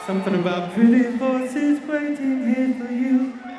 Something about pretty voices waiting here for you.